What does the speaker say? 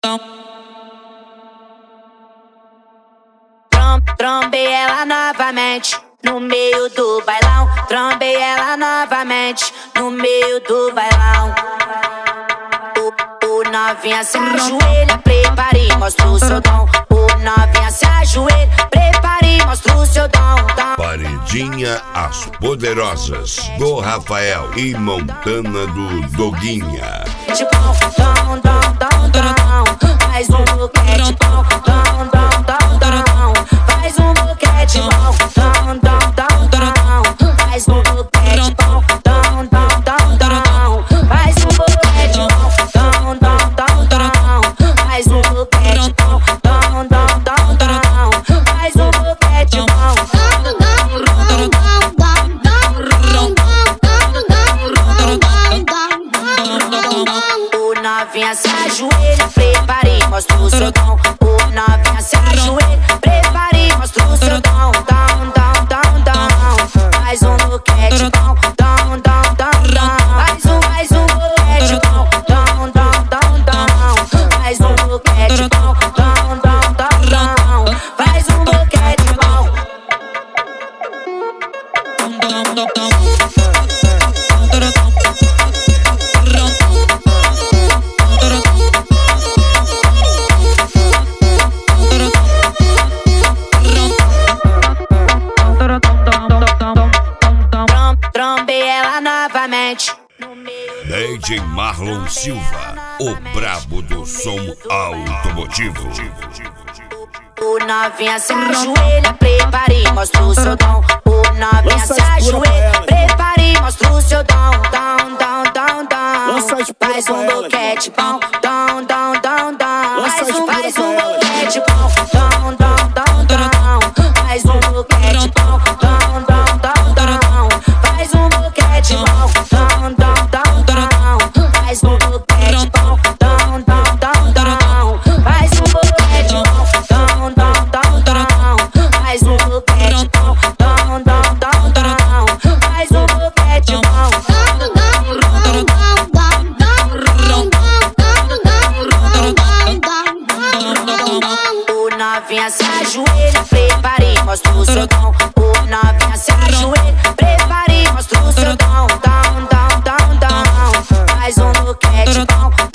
Trombei ela novamente no meio do bailão. Trombei ela novamente no meio do bailão. O novinha se ajoelha, prepare e mostra o seu dom. O novinha se ajoelha, prepare e mostra o seu dom. Paredinha As Poderosas, do Rafael e Montana do Doguinha. Dom, dom, dom, dom, faz um buquete bom. Dom, dom, dom, dom, faz um buquete bom. Dom, dom, dom, dom, faz um buquete bom. Dom, dom, dom, dom, faz um buquete bom. Dom, dom, dom, dom, faz um buquete bom. Dom, dom, dom, dom, faz um buquete bom. O novinha se ajoelha, prepare e mostra o seu dom. O novinha se ajoelha, prepare e mostra o seu dom. Dom, dom, dom, dom, faz um buquete bom. Dom, dom, dom, dom, faz um buquete bom. Dom, dom, dom, dom, faz um buquete bom. Dom, dom, dom, dom, faz um buquete bom. Trombei ela novamente. DJ Marlon Silva, o brabo do som automotivo. O novinha se ajoelha, prepare e mostra o seu dom. O novinha se ajoelha, prepare e mostra o seu dom. Dom, dom, dom, dom, faz um buquete bom. Dom, dom, dom, dom, faz um buquete bom. Dom, dom, dom, dom, faz um buquete bom. Dom, dom, dom, dom, faz um buquete bom. Dom, dom, dom, dom, faz um buquete bom. Dom, dom, dom, dom, faz um buquete bom. Dom, dom, dom, dom, faz um buquete bom. Dom, dom, dom, dom, faz um buquete bom. O novinha se ajoelha, prepare e mostra o seu dom. O novinha se ajoelha, prepare e mostra o seu dom. Dom, dom, dom, dom, faz um buquete bom.